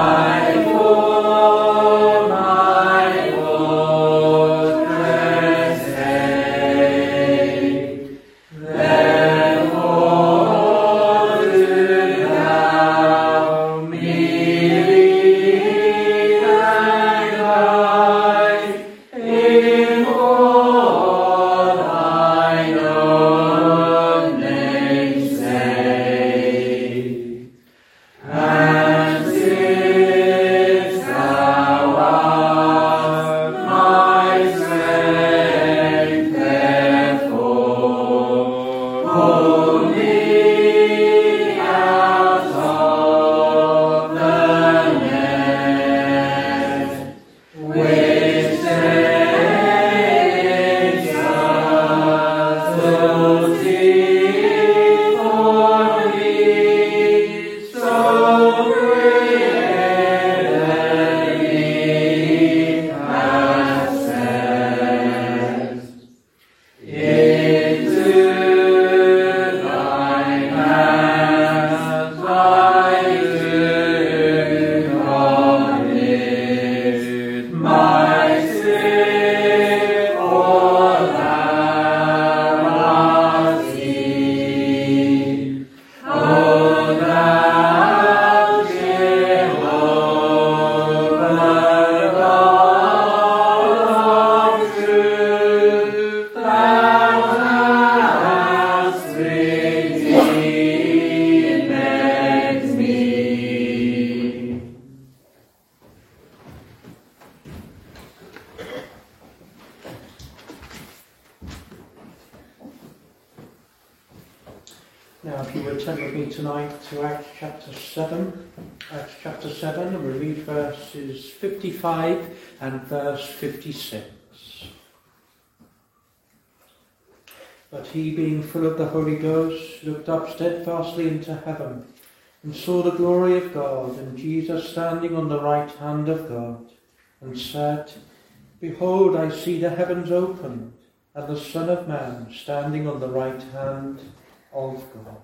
Now, if you would turn with me tonight to Acts chapter 7. Acts chapter 7, and we'll read verses 55 and verse 56. But he, being full of the Holy Ghost, looked up steadfastly into heaven, and saw the glory of God, and Jesus standing on the right hand of God, and said, Behold, I see the heavens opened, and the Son of Man standing on the right hand of God.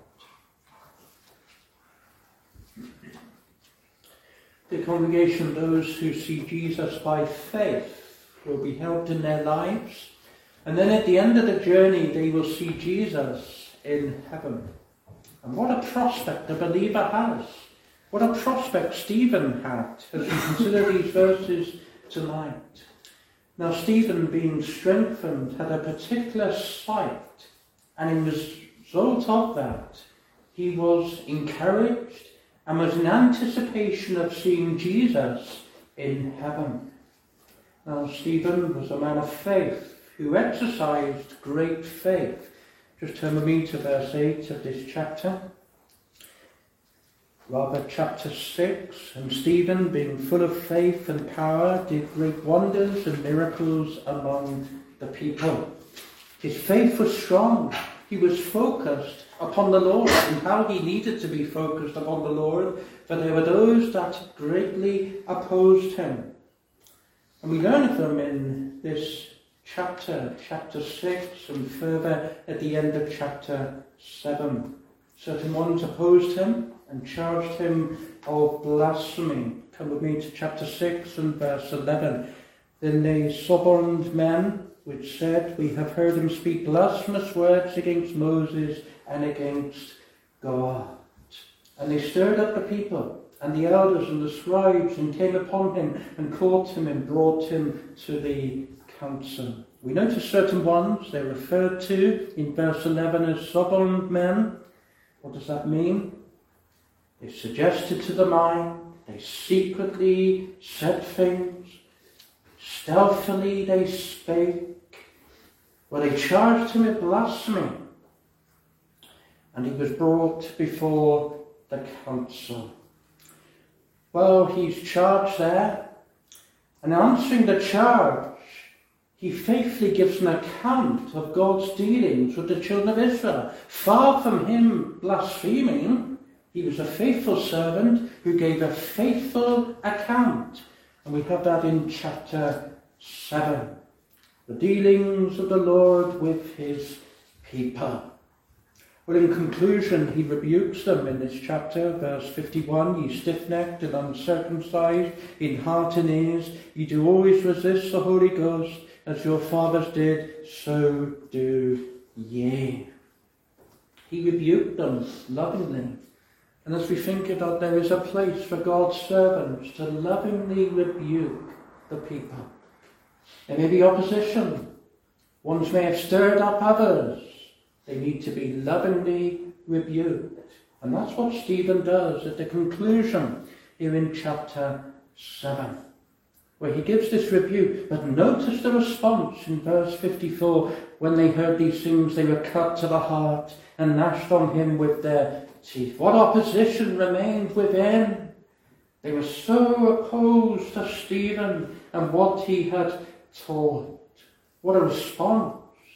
The congregation, those who see Jesus by faith, will be helped in their lives, and then at the end of the journey they will see Jesus in heaven. And what a prospect the believer has. What a prospect Stephen had as we consider these verses tonight. Now, Stephen, being strengthened, had a particular sight, and as a result of that, he was encouraged and was in anticipation of seeing Jesus in heaven. Now, Stephen was a man of faith who exercised great faith. Just turn with me to verse 8 of this chapter. Rather, chapter 6. And Stephen, being full of faith and power, did great wonders and miracles among the people. His faith was strong. He was focused upon the Lord, and how he needed to be focused upon the Lord, for there were those that greatly opposed him. And we learn of them in this chapter 6, and further at the end of chapter 7. Certain ones opposed him and charged him of blasphemy. Come with me to chapter 6 and verse 11. Then they suborned men, which said, We have heard him speak blasphemous words against Moses and against God. And they stirred up the people and the elders and the scribes, and came upon him and caught him and brought him to the council. We notice certain ones, they're referred to in verse 11 as suborned men. What does that mean? They suggested to the mind, they secretly said things, stealthily they spake, where they charged him with blasphemy. And he was brought before the council. Well, he's charged there, and answering the charge, he faithfully gives an account of God's dealings with the children of Israel. Far from him blaspheming, he was a faithful servant who gave a faithful account. And we have that in chapter 7. The dealings of the Lord with his people. Well, in conclusion, he rebukes them in this chapter, verse 51, "Ye stiff-necked and uncircumcised in heart and ears, ye do always resist the Holy Ghost, as your fathers did, so do ye." He rebuked them lovingly. And as we think about, there is a place for God's servants to lovingly rebuke the people. There may be opposition. Ones may have stirred up others. They need to be lovingly rebuked. And that's what Stephen does at the conclusion here in chapter 7, where he gives this rebuke. But notice the response in verse 54. "When they heard these things, they were cut to the heart and gnashed on him with their teeth." What opposition remained within? They were so opposed to Stephen and what he had taught. What a response.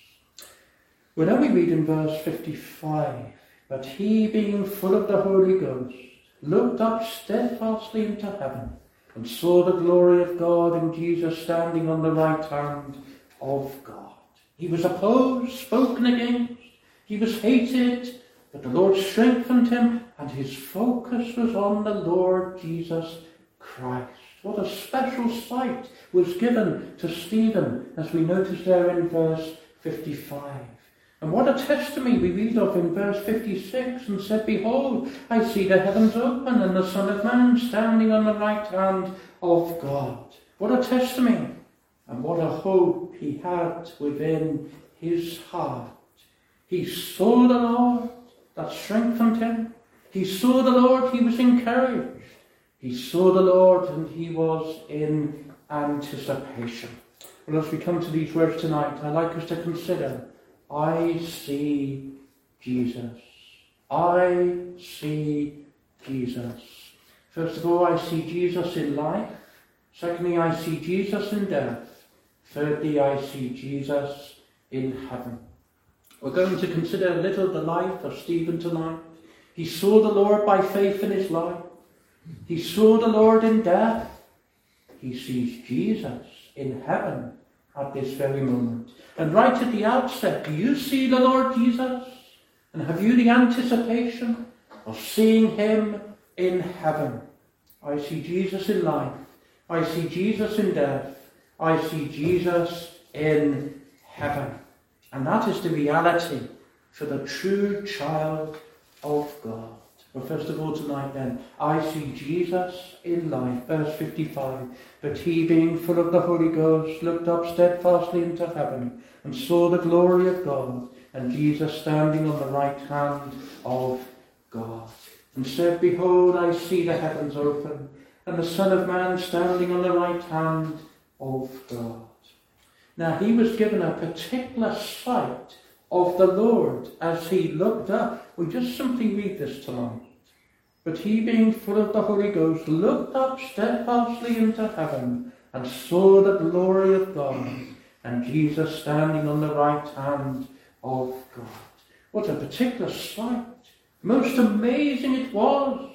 Well, now we read in verse 55, "But he, being full of the Holy Ghost, looked up steadfastly into heaven and saw the glory of God and Jesus standing on the right hand of God." He was opposed, spoken against, he was hated, but the Lord strengthened him, and his focus was on the Lord Jesus Christ. What a special sight was given to Stephen, as we notice there in verse 55. And what a testimony we read of in verse 56, "And said, Behold, I see the heavens open, and the Son of Man standing on the right hand of God." What a testimony, and what a hope he had within his heart. He saw the Lord, that strengthened him. He saw the Lord, he was encouraged. He saw the Lord, and he was in anticipation. Well, as we come to these words tonight, I'd like us to consider, I see Jesus. I see Jesus. First of all, I see Jesus in life. Secondly, I see Jesus in death. Thirdly, I see Jesus in heaven. We're going to consider a little the life of Stephen tonight. He saw the Lord by faith in his life. He saw the Lord in death. He sees Jesus in heaven at this very moment. And right at the outset, do you see the Lord Jesus? And have you the anticipation of seeing him in heaven? I see Jesus in life. I see Jesus in death. I see Jesus in heaven. And that is the reality for the true child of God. Well, first of all tonight then, I see Jesus in life. Verse 55, "But he, being full of the Holy Ghost, looked up steadfastly into heaven and saw the glory of God and Jesus standing on the right hand of God. And said, Behold, I see the heavens open and the Son of Man standing on the right hand of God." Now he was given a particular sight of the Lord as he looked up. We just simply read this tonight. "But he, being full of the Holy Ghost, looked up steadfastly into heaven and saw the glory of God and Jesus standing on the right hand of God." What a particular sight. Most amazing it was.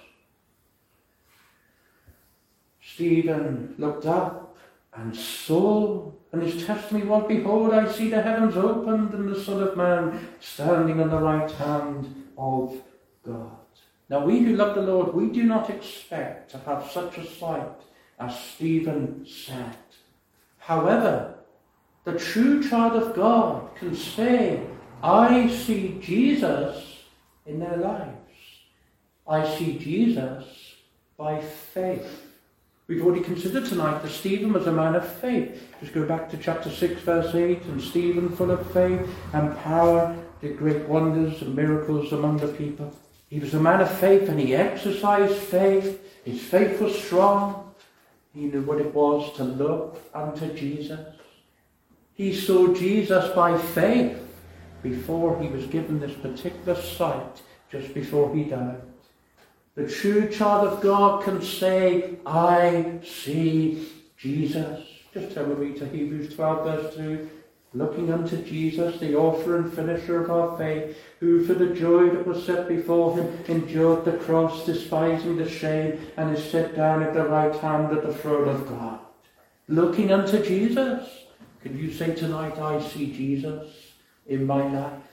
Stephen looked up and saw, and his testimony was, "Behold, I see the heavens opened and the Son of Man standing on the right hand of God." Now we who love the Lord, we do not expect to have such a sight as Stephen said. However, the true child of God can say, I see Jesus in their lives. I see Jesus by faith. We've already considered tonight that Stephen was a man of faith. Just go back to chapter 6, verse 8, "And Stephen, full of faith and power, did great wonders and miracles among the people." He was a man of faith, and he exercised faith. His faith was strong. He knew what it was to look unto Jesus. He saw Jesus by faith before he was given this particular sight, just before he died. The true child of God can say, I see Jesus. Just turn with me to Hebrews 12, verse 2. "Looking unto Jesus, the author and finisher of our faith, who for the joy that was set before him endured the cross, despising the shame, and is set down at the right hand of the throne of God." Looking unto Jesus. Can you say tonight, I see Jesus in my life?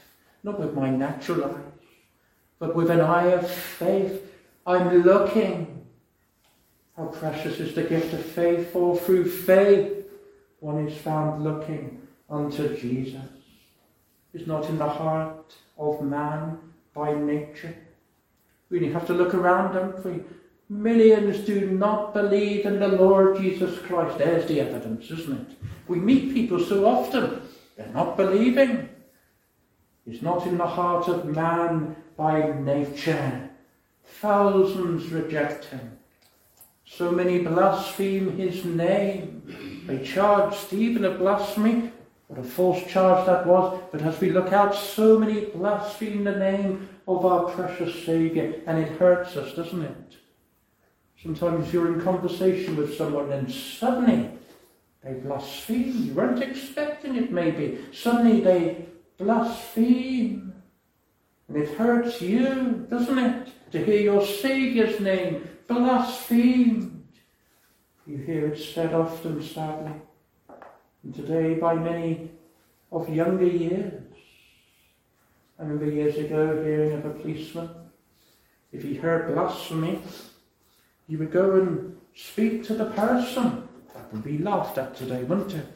not with my natural eyes, but with an eye of faith. I'm looking. How precious is the gift of faith, for through faith one is found looking unto Jesus. It's not in the heart of man by nature. We only have to look around them. Millions do not believe in the Lord Jesus Christ. There's the evidence, isn't it? We meet people so often, they're not believing. It's not in the heart of man by nature. Thousands reject him. So many blaspheme his name. They charged Stephen of blasphemy. What a false charge that was. But as we look out, so many blaspheme the name of our precious Saviour. And it hurts us, doesn't it? Sometimes you're in conversation with someone and suddenly they blaspheme. You weren't expecting it maybe. Suddenly they blaspheme. And it hurts you, doesn't it? To hear your Saviour's name blasphemed. You hear it said often, sadly. And today by many of younger years. I remember years ago hearing of a policeman. If he heard blasphemy, he would go and speak to the person. That would be laughed at today, wouldn't it?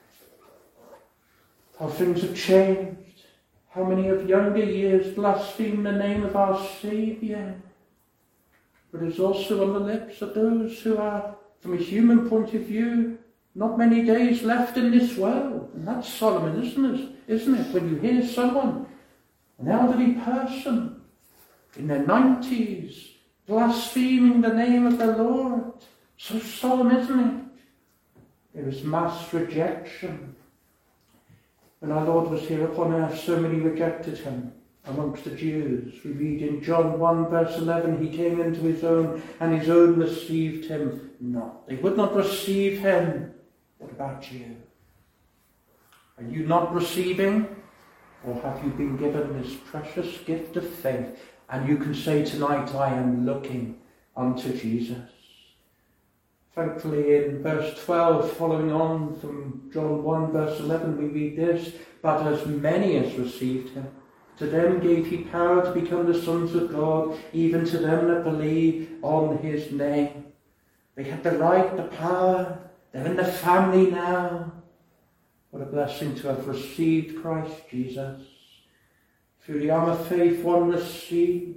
How things have changed. How many of younger years blaspheme the name of our Saviour. But it's also on the lips of those who are, from a human point of view, not many days left in this world. And that's solemn, isn't it? When you hear someone, an elderly person, in their 90s, blaspheming the name of the Lord. So solemn, isn't it? There is mass rejection. When our Lord was here upon earth, so many rejected him amongst the Jews. We read in John 1 verse 11, he came into his own, and his own received him not. They would not receive him. What about you? Are you not receiving? Or have you been given this precious gift of faith? And you can say tonight, I am looking unto Jesus. Thankfully, in verse 12, following on from John 1 verse 11, we read this, but as many as received him, to them gave he power to become the sons of God, even to them that believe on his name. They had the right, the power, they're in the family now. What a blessing to have received Christ Jesus. Through the arm of faith one receives.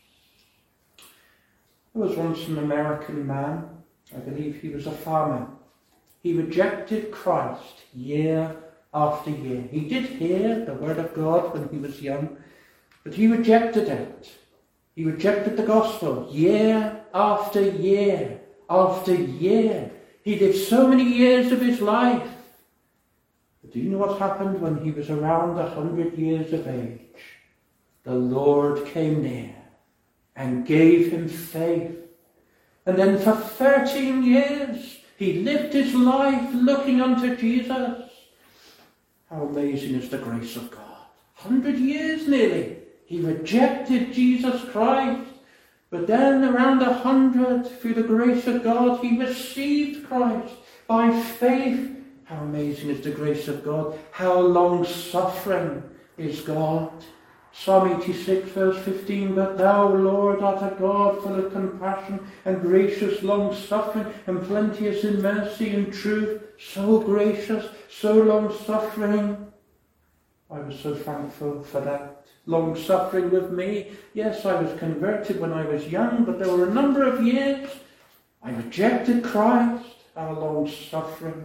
There was once an American man, I believe he was a farmer. He rejected Christ year after year. He did hear the word of God when he was young, but he rejected it. He rejected the gospel year after year after year. He lived so many years of his life. But do you know what happened when he was around 100 years of age? The Lord came near and gave him faith. And then for 13 years, he lived his life looking unto Jesus. How amazing is the grace of God. 100 years nearly. He rejected Jesus Christ. But then around 100, through the grace of God, he received Christ by faith. How amazing is the grace of God. How long-suffering is God. Psalm 86 verse 15, but thou, Lord, art a God full of compassion and gracious, long-suffering and plenteous in mercy and truth, so gracious, so long-suffering. I was so thankful for that. Long-suffering with me. Yes, I was converted when I was young, but there were a number of years I rejected Christ. How long-suffering.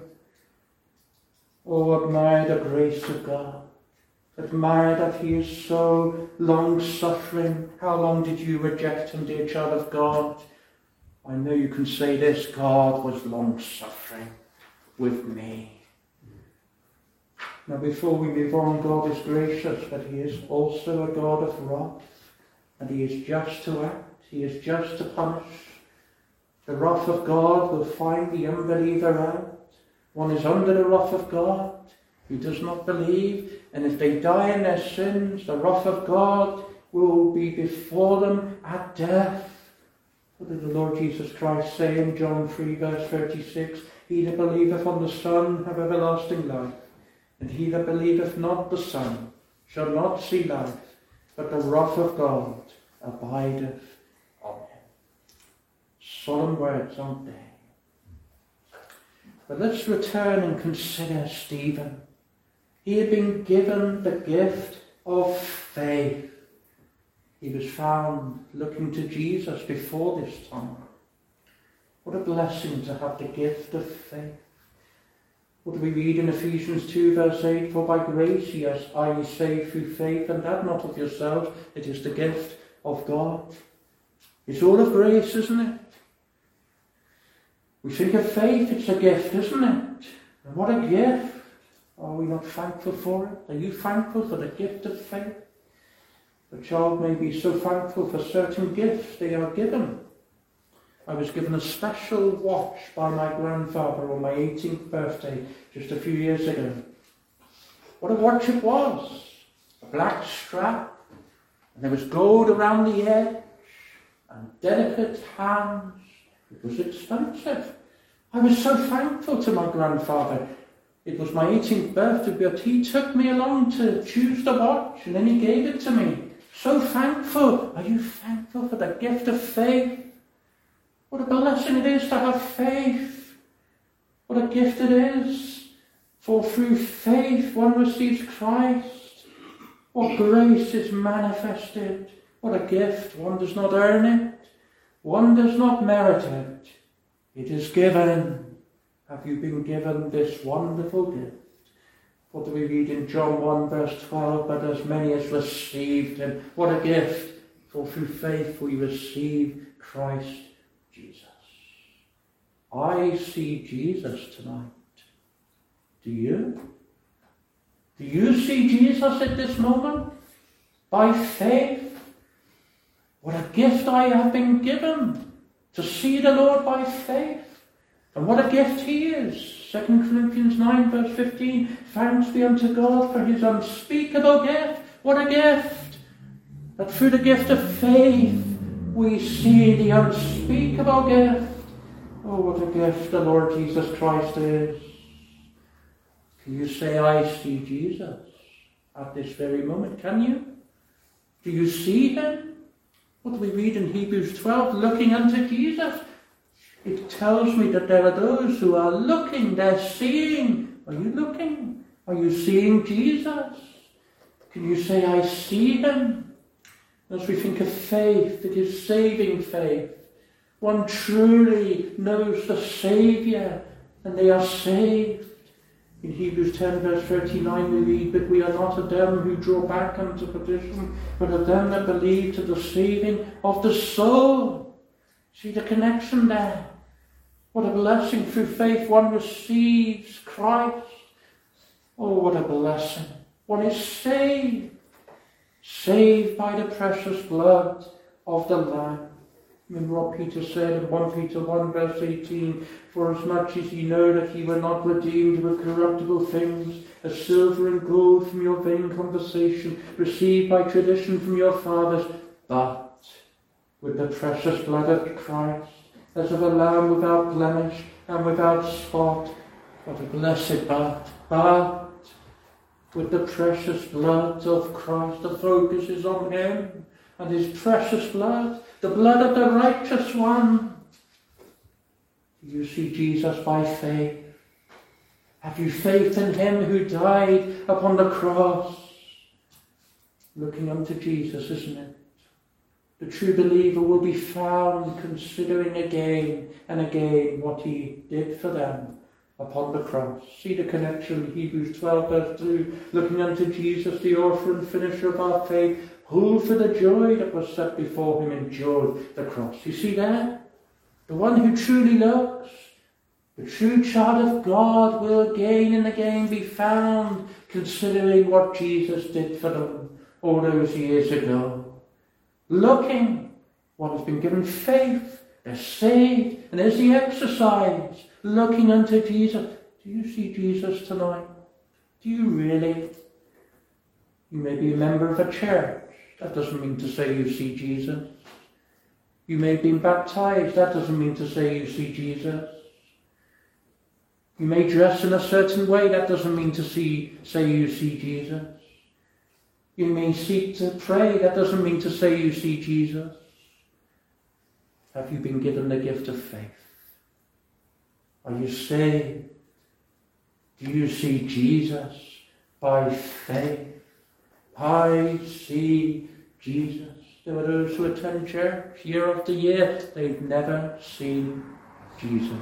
Oh, admire the grace of God. Admire that he is so long-suffering. How long did you reject him, dear child of God? I know you can say this, God was long-suffering with me. Now before we move on, God is gracious, but he is also a God of wrath. And he is just to act. He is just to punish. The wrath of God will find the unbeliever out. One is under the wrath of God who does not believe, and if they die in their sins, the wrath of God will be before them at death. What did the Lord Jesus Christ say in John 3 verse 36? He that believeth on the Son have everlasting life, and he that believeth not the Son shall not see life, but the wrath of God abideth on him. Solemn words, aren't they? But let's return and consider Stephen. He had been given the gift of faith. He was found looking to Jesus before this time. What a blessing to have the gift of faith. What do we read in Ephesians 2 verse 8? For by grace are ye saved through faith, and that not of yourselves, it is the gift of God. It's all of grace, isn't it? We think of faith, it's a gift, isn't it? And what a gift. Are we not thankful for it? Are you thankful for the gift of faith? A child may be so thankful for certain gifts they are given. I was given a special watch by my grandfather on my 18th birthday just a few years ago. What a watch it was. A black strap, and there was gold around the edge, and delicate hands. It was expensive. I was so thankful to my grandfather. It was my 18th birthday, but he took me along to choose the watch, and then he gave it to me. So thankful. Are you thankful for the gift of faith? What a blessing it is to have faith. What a gift it is. For through faith one receives Christ. What grace is manifested. What a gift. One does not earn it. One does not merit it. It is given. Have you been given this wonderful gift? What do we read in John 1 verse 12? But as many as received him. What a gift. For through faith we receive Christ Jesus. I see Jesus tonight. Do you? Do you see Jesus at this moment? By faith? What a gift I have been given to see the Lord by faith. And what a gift he is. 2 Corinthians 9 verse 15. Thanks be unto God for his unspeakable gift. What a gift. That through the gift of faith we see the unspeakable gift. Oh, what a gift the Lord Jesus Christ is. Can you say, I see Jesus at this very moment? Can you? Do you see him? What do we read in Hebrews 12? Looking unto Jesus. It tells me that there are those who are looking, they're seeing. Are you looking? Are you seeing Jesus? Can you say, I see him? As we think of faith, it is saving faith. One truly knows the Saviour, and they are saved. In Hebrews 10 verse 39 we read, but we are not of them who draw back unto perdition, but of them that believe to the saving of the soul. See the connection there. What a blessing. Through faith one receives Christ. Oh, what a blessing. One is saved. Saved by the precious blood of the Lamb. Remember what Peter said in 1 Peter 1 verse 18, for as much as ye know that ye were not redeemed with corruptible things, as silver and gold from your vain conversation, received by tradition from your fathers, but with the precious blood of Christ, as of a lamb without blemish and without spot. What a blessed but with the precious blood of Christ. The focus is on him and his precious blood, the blood of the righteous one. Do you see Jesus by faith? Have you faith in him who died upon the cross? Looking unto Jesus, isn't it? The true believer will be found considering again and again what he did for them upon the cross. See the connection in Hebrews 12 verse 2. Looking unto Jesus, the author and finisher of our faith, who for the joy that was set before him endured the cross. You see there? The one who truly looks, the true child of God, will again and again be found considering what Jesus did for them all those years ago. Looking, one has been given faith, they're saved, and there's the exercise, looking unto Jesus. Do you see Jesus tonight? Do you really? You may be a member of a church. That doesn't mean to say you see Jesus. You may have been baptized. That doesn't mean to say you see Jesus. You may dress in a certain way. That doesn't mean to say you see Jesus. You may seek to pray. That doesn't mean to say you see Jesus. Have you been given the gift of faith? Are you saved? Do you see Jesus by faith? I see Jesus. There are those who attend church year after year. They've never seen Jesus.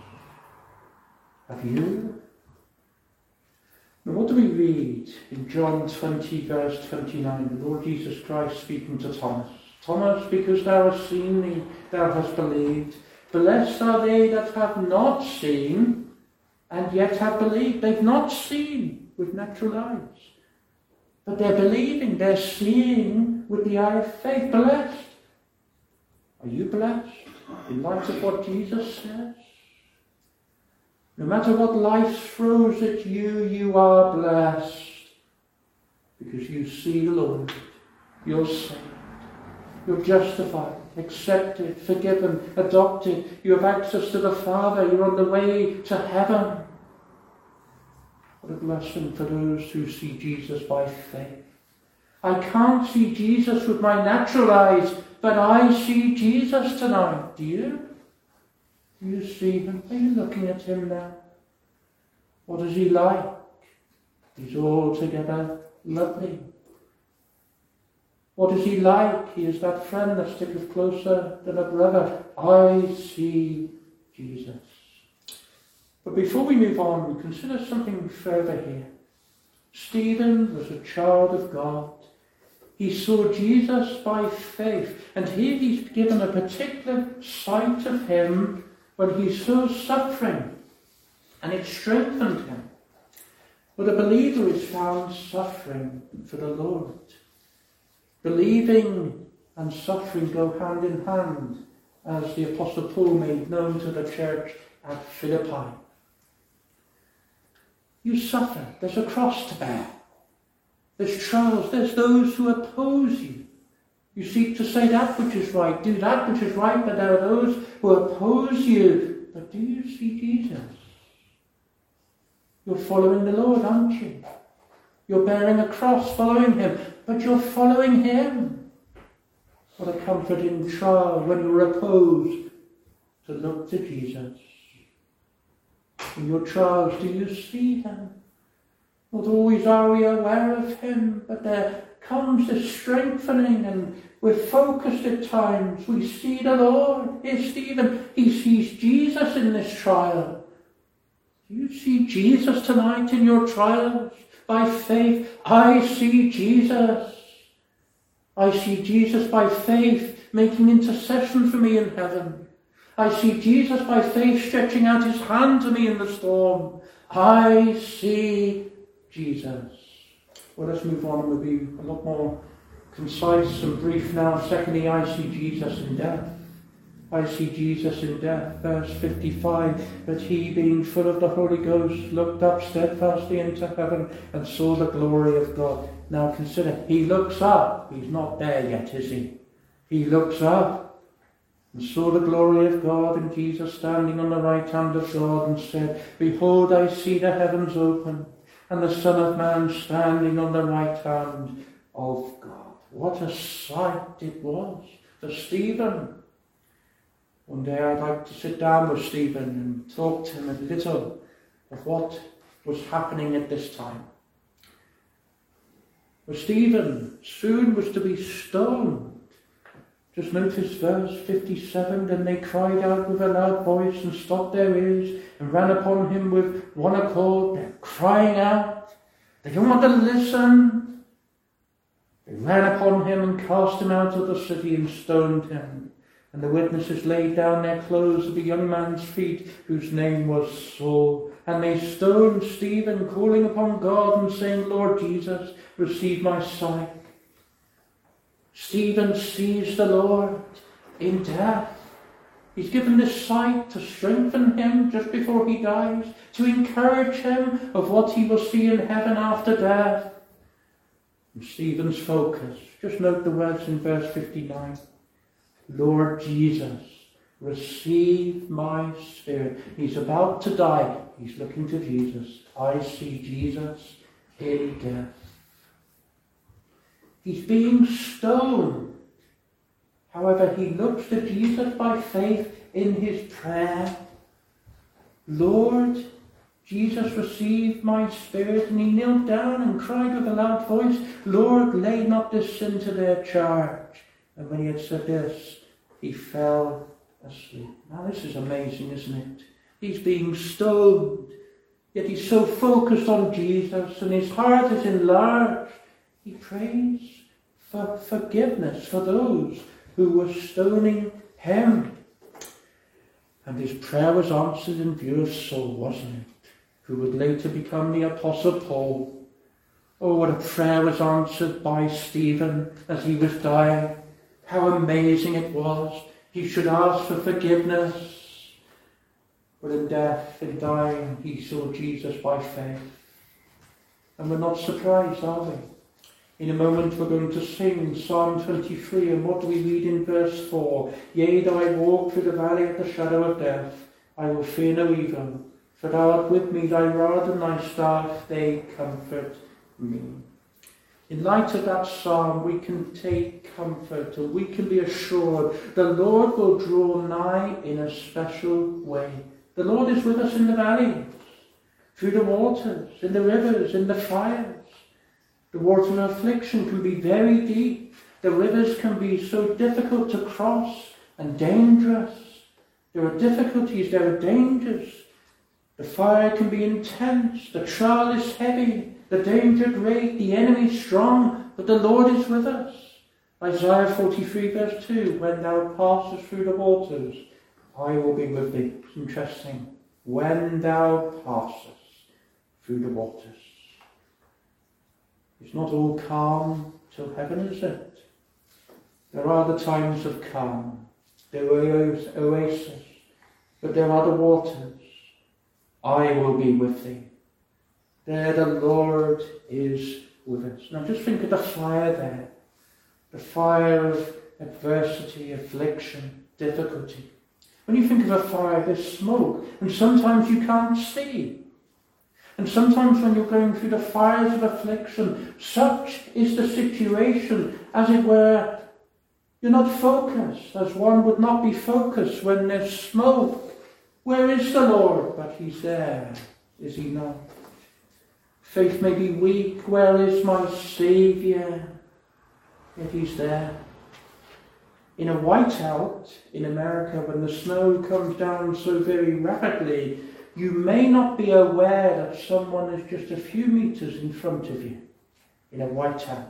Have you? Now, what do we read in John 20, verse 29? The Lord Jesus Christ speaking to Thomas. Thomas, because thou hast seen me, thou hast believed. Blessed are they that have not seen, and yet have believed. They've not seen with natural eyes, but they're believing, they're seeing with the eye of faith. Blessed. Are you blessed in light of what Jesus says? No matter what life throws at you, you are blessed because you see the Lord. You're saved. You're justified, accepted, forgiven, adopted. You have access to the Father. You're on the way to heaven. What a blessing for those who see Jesus by faith. I can't see Jesus with my natural eyes, but I see Jesus tonight. Do you? Do you see him? Are you looking at him now? What is he like? He's altogether lovely. What is he like? He is that friend that sticketh closer than a brother. I see Jesus. But before we move on, we consider something further here. Stephen was a child of God. He saw Jesus by faith. And here he's given a particular sight of him when he saw suffering. And it strengthened him. But a believer is found suffering for the Lord. Believing and suffering go hand in hand, as the Apostle Paul made known to the church at Philippi. You suffer. There's a cross to bear. There's trials. There's those who oppose you. You seek to say that which is right, do that which is right, but there are those who oppose you. But do you see Jesus? You're following the Lord, aren't you? You're bearing a cross, following him, but you're following him. What a comforting trial when you're opposed to look to Jesus. In your trials, do you see him? Not always are we aware of him, but there comes this strengthening and we're focused at times. We see the Lord. Here's Stephen. He sees Jesus in this trial. Do you see Jesus tonight in your trials? By faith, I see Jesus. I see Jesus by faith making intercession for me in heaven. I see Jesus by faith stretching out his hand to me in the storm. I see Jesus. Well, let's move on. We'll be a lot more concise and brief now. Secondly, I see Jesus in death. I see Jesus in death. Verse 55, but he, being full of the Holy Ghost, looked up steadfastly into heaven and saw the glory of God. Now consider, he looks up. He's not there yet, is he? He looks up and saw the glory of God and Jesus standing on the right hand of God and said, behold, I see the heavens open and the Son of Man standing on the right hand of God. What a sight it was for Stephen. One day I'd like to sit down with Stephen and talk to him a little of what was happening at this time. For Stephen soon was to be stoned. Just notice verse 57, then they cried out with a loud voice and stopped their ears and ran upon him with one accord. They're crying out. They don't want to listen. They ran upon him and cast him out of the city and stoned him. And the witnesses laid down their clothes at the young man's feet, whose name was Saul. And they stoned Stephen, calling upon God and saying, Lord Jesus, receive my sight. Stephen sees the Lord in death. He's given this sight to strengthen him just before he dies, to encourage him of what he will see in heaven after death. And Stephen's focus, just note the words in verse 59. Lord Jesus, receive my spirit. He's about to die. He's looking to Jesus. I see Jesus in death. He's being stoned. However, he looks to Jesus by faith in his prayer. Lord, Jesus received my spirit, and he knelt down and cried with a loud voice, Lord, lay not this sin to their charge. And when he had said this, he fell asleep. Now this is amazing, isn't it? He's being stoned, yet he's so focused on Jesus, and his heart is enlarged. He prays for forgiveness for those who were stoning him. And his prayer was answered in view of Saul, wasn't it? Who would later become the Apostle Paul. Oh, what a prayer was answered by Stephen as he was dying. How amazing it was. He should ask for forgiveness. But in death, in dying, he saw Jesus by faith. And we're not surprised, are we? In a moment we're going to sing Psalm 23, and what do we read in verse 4? Yea, though I walk through the valley of the shadow of death, I will fear no evil, for thou art with me, thy rod and thy staff, they comfort me. In light of that psalm, we can take comfort, and we can be assured the Lord will draw nigh in a special way. The Lord is with us in the valleys, through the waters, in the rivers, in the fires. The water of affliction can be very deep. The rivers can be so difficult to cross and dangerous. There are difficulties, there are dangers. The fire can be intense, the trial is heavy, the danger great, the enemy strong, but the Lord is with us. Isaiah 43 verse 2, when thou passest through the waters, I will be with thee. It's interesting. When thou passest through the waters. It's not all calm till heaven, is it? There are the times of calm. There are oases, but there are the waters. I will be with thee. There the Lord is with us. Now just think of the fire there. The fire of adversity, affliction, difficulty. When you think of a fire, there's smoke, and sometimes you can't see. And sometimes when you're going through the fires of affliction, such is the situation, as it were, you're not focused, as one would not be focused when there's smoke. Where is the Lord? But he's there, is he not? Faith may be weak. Where is my Saviour? Yet he's there. In a whiteout in America, when the snow comes down so very rapidly, you may not be aware that someone is just a few meters in front of you in a whiteout.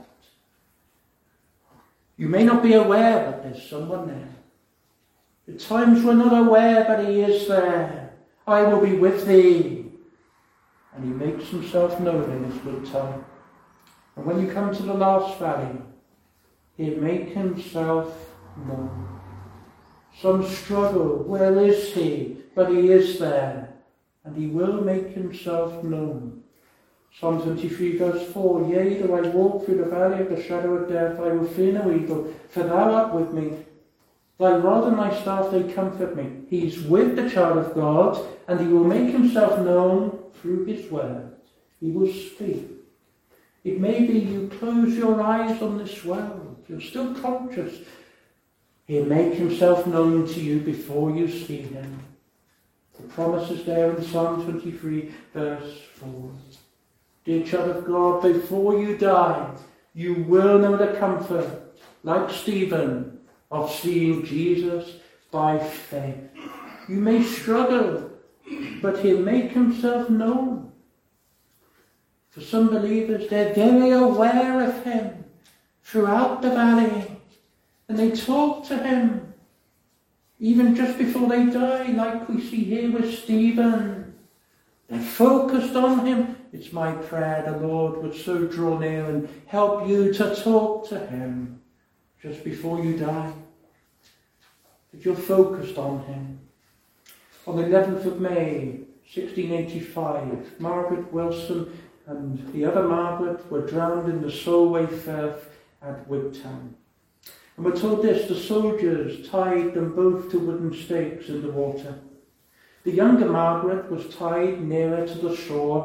You may not be aware that there's someone there. At times we're not aware that he is there. I will be with thee. And he makes himself known in his good time. And when you come to the last valley, he'll make himself known. Some struggle. Where is he? But he is there. And he will make himself known. Psalm 23 verse 4, Yea, though I walk through the valley of the shadow of death, I will fear no evil, for thou art with me. Thy rod and thy staff, they comfort me. He's with the child of God, and he will make himself known through his word. He will speak. It may be you close your eyes on this world. You're still conscious. He'll make himself known to you before you see him. The promise is there in Psalm 23, verse 4. Dear child of God, before you die, you will know the comfort, like Stephen, of seeing Jesus by faith. You may struggle, but he'll make himself known. For some believers, they're very aware of him throughout the valley, and they talk to him even just before they die, like we see here with Stephen. They're focused on him. It's my prayer the Lord would so draw near and help you to talk to him just before you die. That you're focused on him. On the 11th of May, 1685, Margaret Wilson and the other Margaret were drowned in the Solway Firth at Wigtown. And we're told this, the soldiers tied them both to wooden stakes in the water. The younger Margaret was tied nearer to the shore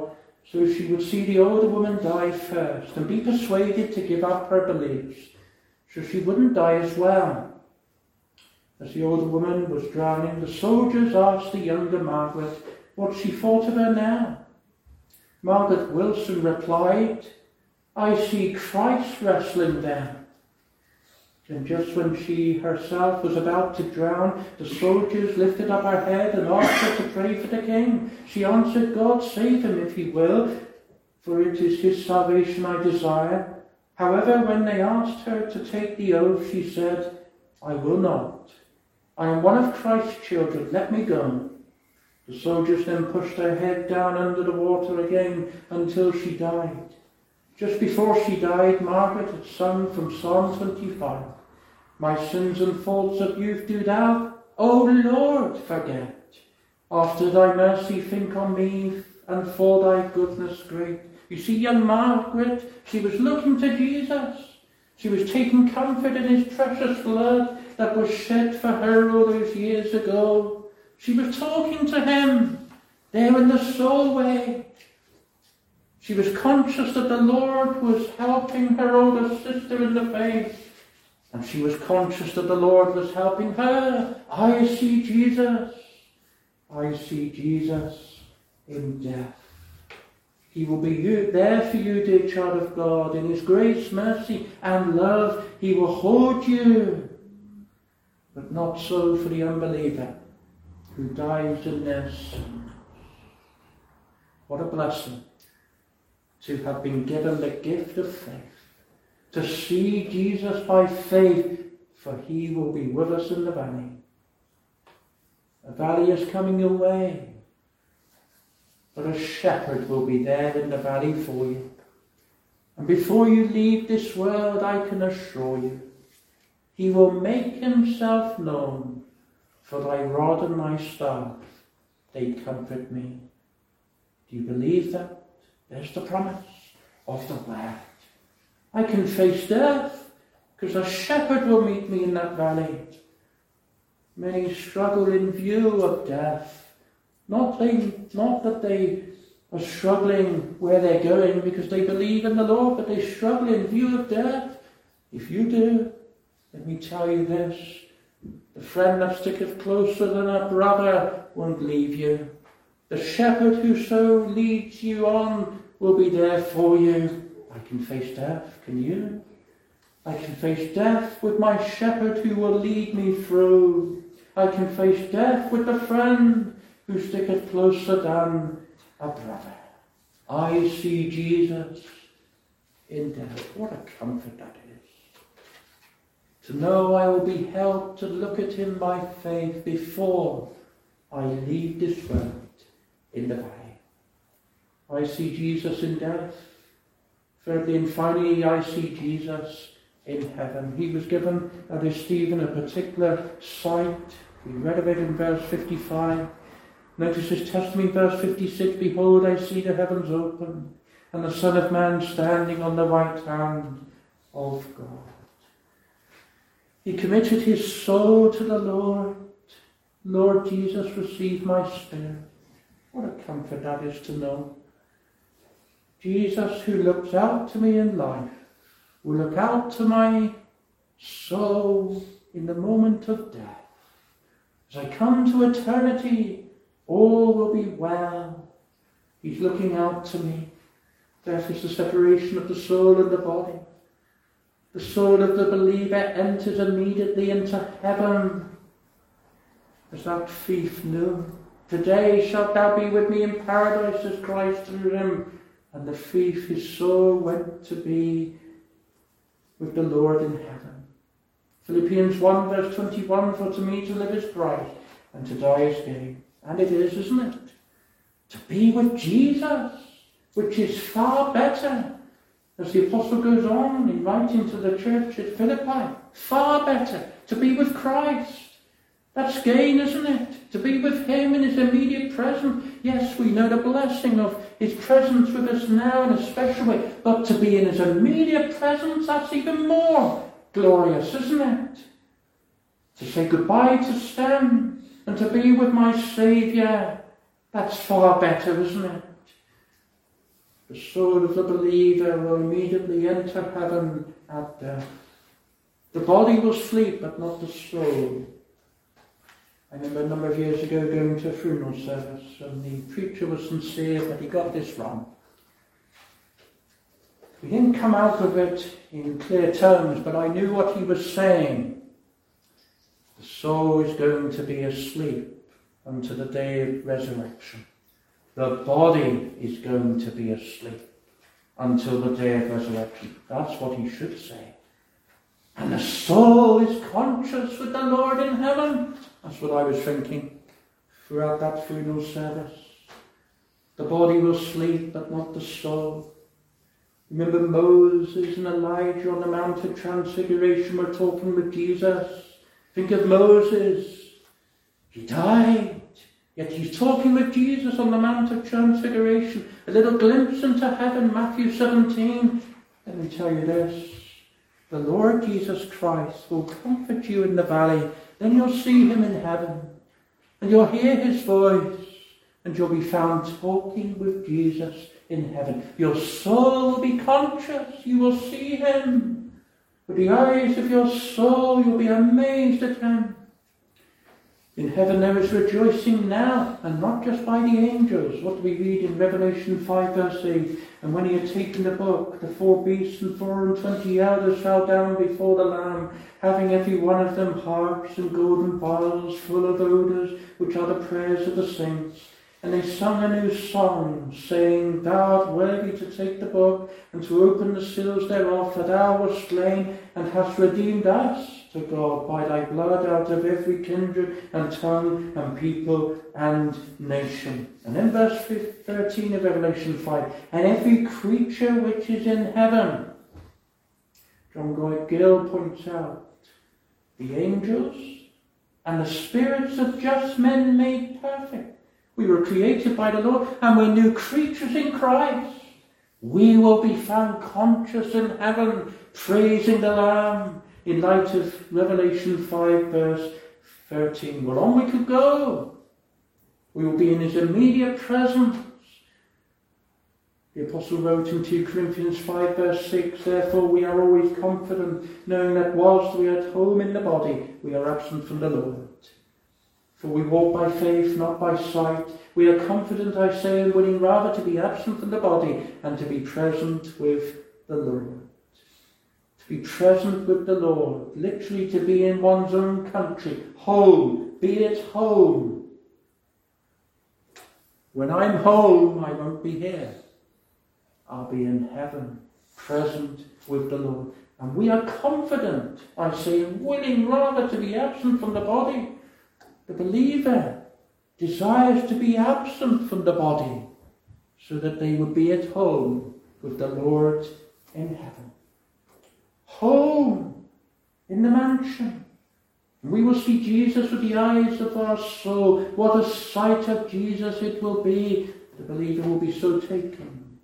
so she would see the older woman die first and be persuaded to give up her beliefs so she wouldn't die as well. As the older woman was drowning, the soldiers asked the younger Margaret what she thought of her now. Margaret Wilson replied, "I see Christ wrestling there." And just when she herself was about to drown, the soldiers lifted up her head and asked her to pray for the king. She answered, "God save him if he will, for it is his salvation I desire." However, when they asked her to take the oath, she said, "I will not. I am one of Christ's children. Let me go." The soldiers then pushed her head down under the water again until she died. Just before she died, Margaret had sung from Psalm 25, "My sins and faults of youth do thou, O Lord, forget. After thy mercy think on me, and for thy goodness great." You see, young Margaret, she was looking to Jesus. She was taking comfort in his precious blood that was shed for her all those years ago. She was talking to him there in the soulway. She was conscious that the Lord was helping her older sister in the faith. And she was conscious that the Lord was helping her. I see Jesus. I see Jesus in death. He will be there for you, dear child of God. In his grace, mercy, and love, he will hold you. But not so for the unbeliever who dies in their sin. What a blessing to have been given the gift of faith. To see Jesus by faith, for he will be with us in the valley. A valley is coming your way, but a shepherd will be there in the valley for you. And before you leave this world, I can assure you, he will make himself known, for thy rod and thy staff, they comfort me. Do you believe that? There's the promise of the word. I can face death, because a shepherd will meet me in that valley. Many struggle in view of death. Not that they are struggling where they're going because they believe in the Lord, but they struggle in view of death. If you do, let me tell you this. The friend that sticketh closer than a brother won't leave you. The shepherd who so leads you on will be there for you. I can face death, can you? I can face death with my shepherd who will lead me through. I can face death with the friend who sticketh closer than a brother. I see Jesus in death. What a comfort that is. To know I will be helped to look at him by faith before I leave this world in the valley. I see Jesus in death. Thirdly and finally, I see Jesus in heaven. He was given, that is Stephen, a particular sight. We read of it in verse 55. Notice his testimony, verse 56, "Behold, I see the heavens open, and the Son of Man standing on the right hand of God." He committed his soul to the Lord. "Lord Jesus, receive my spirit." What a comfort that is to know. Jesus, who looks out to me in life, will look out to my soul in the moment of death. As I come to eternity, all will be well. He's looking out to me. Death is the separation of the soul and the body. The soul of the believer enters immediately into heaven. As that thief knew, "Today shalt thou be with me in paradise," as Christ through him. And the thief, his soul went to be with the Lord in heaven. Philippians 1 verse 21, "For to me to live is Christ, and to die is gain." And it is, isn't it? To be with Jesus, which is far better. As the apostle goes on in writing to the church at Philippi, far better to be with Christ. That's gain, isn't it? To be with him in his immediate presence. Yes, we know the blessing of his presence with us now in a special way, but to be in his immediate presence, that's even more glorious, isn't it? To say goodbye to sin and to be with my Saviour, that's far better, isn't it? The soul of the believer will immediately enter heaven at death. The body will sleep, but not the soul. I remember a number of years ago going to a funeral service, and the preacher was sincere, but he got this wrong. We didn't come out of it in clear terms, but I knew what he was saying. The soul is going to be asleep unto the day of resurrection. The body is going to be asleep until the day of resurrection. That's what he should say. And the soul is conscious with the Lord in heaven. That's what I was thinking throughout that funeral service. The body will sleep, but not the soul. Remember Moses and Elijah on the Mount of Transfiguration were talking with Jesus. Think of Moses. He died, yet he's talking with Jesus on the Mount of Transfiguration. A little glimpse into heaven, Matthew 17. Let me tell you this. The Lord Jesus Christ will comfort you in the valley. Then you'll see him in heaven. And you'll hear his voice. And you'll be found talking with Jesus in heaven. Your soul will be conscious. You will see him. With the eyes of your soul, you'll be amazed at him. In heaven there is rejoicing now, and not just by the angels. What do we read in Revelation 5 verse 8? And when he had taken the book, the 4 beasts and 24 elders fell down before the Lamb, having every one of them harps and golden vials full of odours, which are the prayers of the saints. And they sung a new song, saying, Thou art worthy to take the book, and to open the seals thereof, for thou wast slain, and hast redeemed us to God by thy blood out of every kindred and tongue and people and nation. And in verse 13 of Revelation 5, and every creature which is in heaven. John Goyd Gill points out, the angels and the spirits of just men made perfect. We were created by the Lord, and we're new creatures in Christ. We will be found conscious in heaven, praising the Lamb, in light of Revelation 5 verse 13. Well, on we could go. We will be in his immediate presence. The Apostle wrote in 2 Corinthians 5 verse 6, Therefore we are always confident, knowing that whilst we are at home in the body, we are absent from the Lord. For we walk by faith, not by sight. We are confident, I say, and willing rather to be absent from the body and to be present with the Lord. To be present with the Lord, literally to be in one's own country, home, be at home. When I'm home, I won't be here. I'll be in heaven, present with the Lord. And we are confident, I say, willing rather to be absent from the body. The believer desires to be absent from the body so that they would be at home with the Lord in heaven. Home in the mansion. And we will see Jesus with the eyes of our soul. What a sight of Jesus it will be. The believer will be so taken.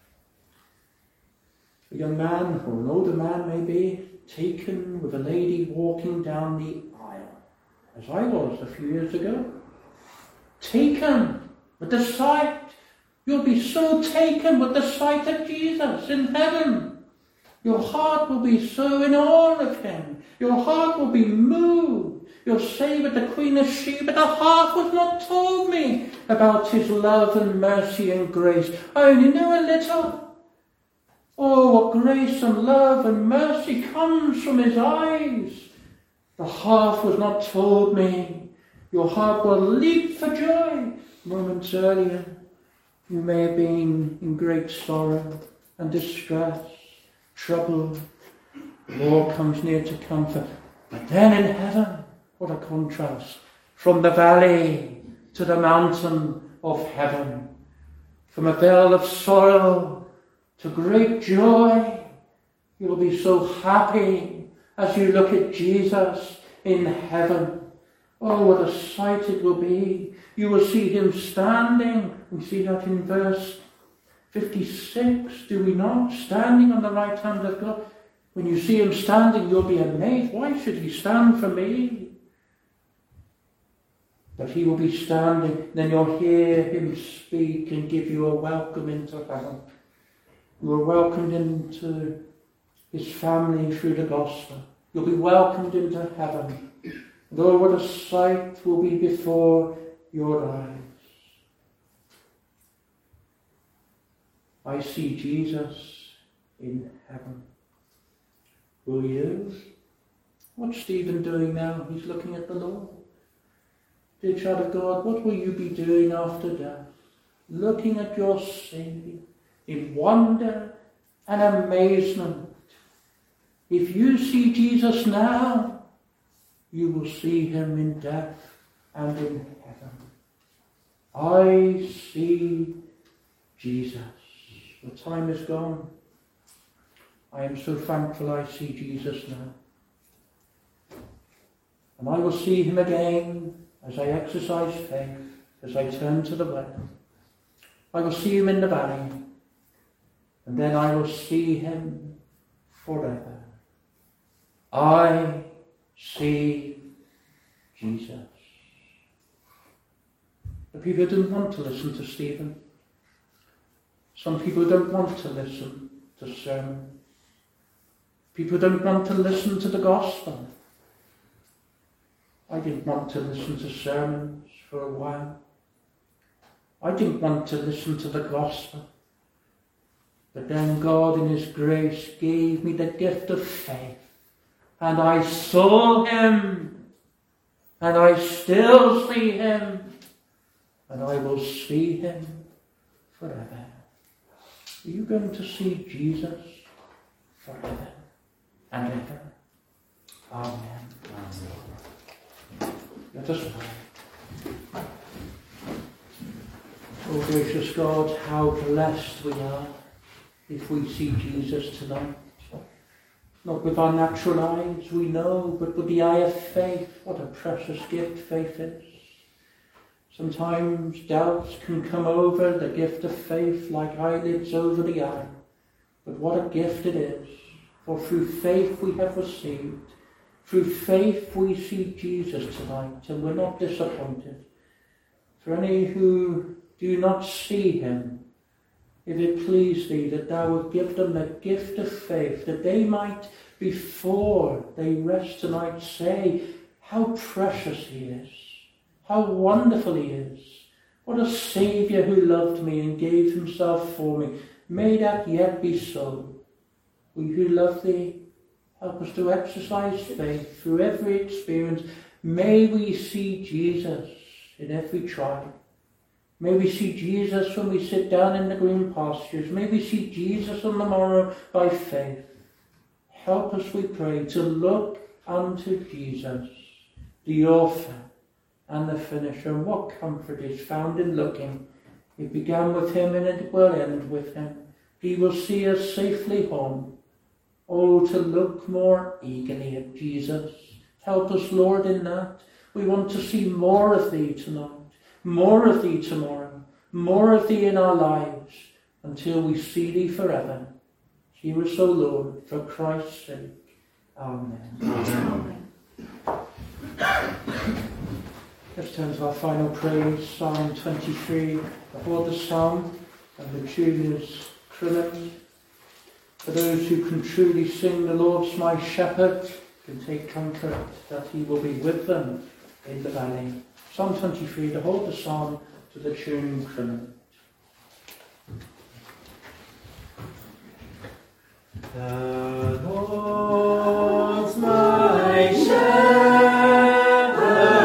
A young man or an older man may be taken with a lady walking down the aisle, as I was a few years ago. Taken with the sight. You'll be so taken with the sight of Jesus in heaven. Your heart will be so in awe of him. Your heart will be moved. You'll say with the Queen of Sheba, the heart was not told me about his love and mercy and grace. I only knew a little. Oh, what grace and love and mercy comes from his eyes. The half was not told me. Your heart will leap for joy. Moments earlier, you may have been in great sorrow and distress, trouble. The Lord comes near to comfort. But then in heaven, what a contrast. From the valley to the mountain of heaven. From a vale of sorrow to great joy. You'll be so happy as you look at Jesus in heaven. Oh, what a sight it will be. You will see him standing. We see that in verse 56, do we not? Standing on the right hand of God. When you see him standing, you'll be amazed. Why should he stand for me? But he will be standing. Then you'll hear him speak and give you a welcome into heaven. You are welcomed into his family through the gospel. You'll be welcomed into heaven. And oh, what a sight will be before your eyes. I see Jesus in heaven. Will you? What's Stephen doing now? He's looking at the Lord. Dear child of God, what will you be doing after death? Looking at your Saviour in wonder and amazement. If you see Jesus now, you will see him in death and in heaven. I see Jesus. The time is gone. I am so thankful I see Jesus now. And I will see him again as I exercise faith, as I turn to the west. I will see him in the valley, and then I will see him forever. I see Jesus. The people didn't want to listen to Stephen. Some people don't want to listen to sermons. People don't want to listen to the gospel. I didn't want to listen to sermons for a while. I didn't want to listen to the gospel. But then God in his grace gave me the gift of faith. And I saw him. And I still see him. And I will see him forever. Are you going to see Jesus forever and ever? Amen. Amen. Let us pray. Oh gracious God, how blessed we are if we see Jesus tonight. Not with our natural eyes, we know, but with the eye of faith. What a precious gift faith is. Sometimes doubts can come over the gift of faith like eyelids over the eye. But what a gift it is. For through faith we have received. Through faith we see Jesus tonight, and we're not disappointed. For any who do not see him, if it please thee that thou would give them the gift of faith, that they might, before they rest tonight, say, how precious he is, how wonderful he is, what a Saviour who loved me and gave himself for me. May that yet be so. We who love thee, help us to exercise faith through every experience. May we see Jesus in every trial. May we see Jesus when we sit down in the green pastures. May we see Jesus on the morrow by faith. Help us, we pray, to look unto Jesus, the author and the finisher. And what comfort is found in looking. It began with him and it will end with him. He will see us safely home. Oh, to look more eagerly at Jesus. Help us, Lord, in that. We want to see more of thee tonight. More of thee tomorrow, more of thee in our lives, until we see thee forever. Hear us, O Lord, for Christ's sake. Amen. Amen. Let's turn to our final praise, Psalm 23. The whole psalm, and the tune is Trillet. For those who can truly sing, the Lord's my shepherd, can take comfort that he will be with them in the valley. Psalm 23, to hold the psalm to the tune Trillet. The Lord's my shepherd,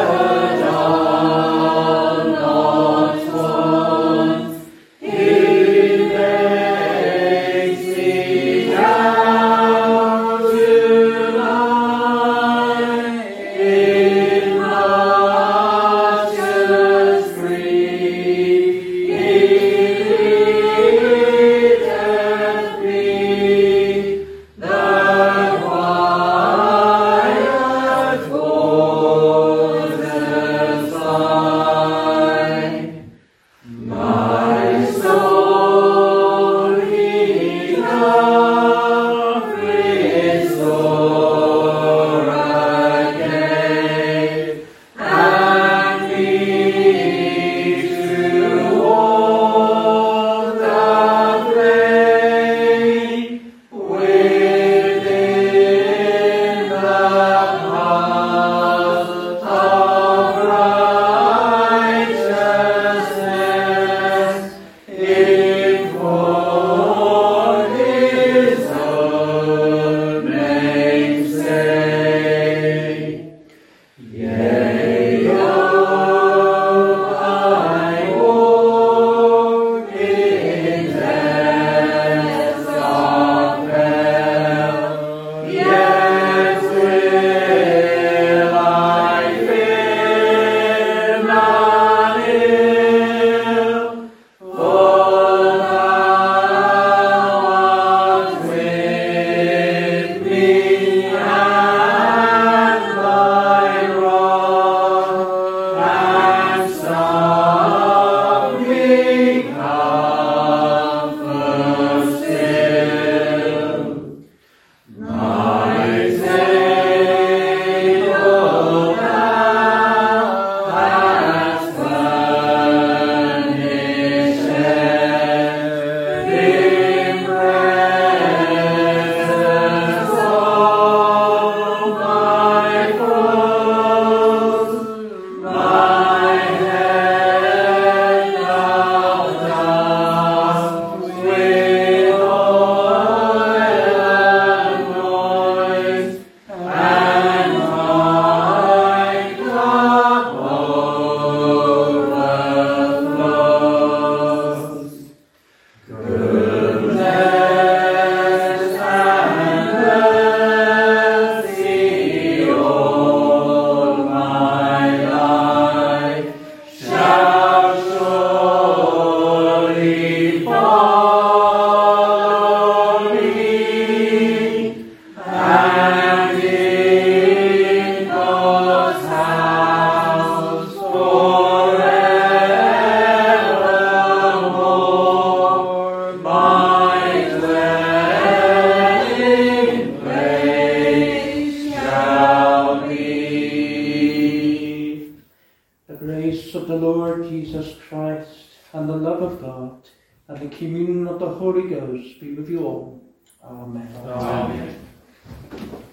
I'll not want. He makes me down to lie in pastures green. He leadeth me the the love of God, and the communion of the Holy Ghost be with you all. Amen. Amen.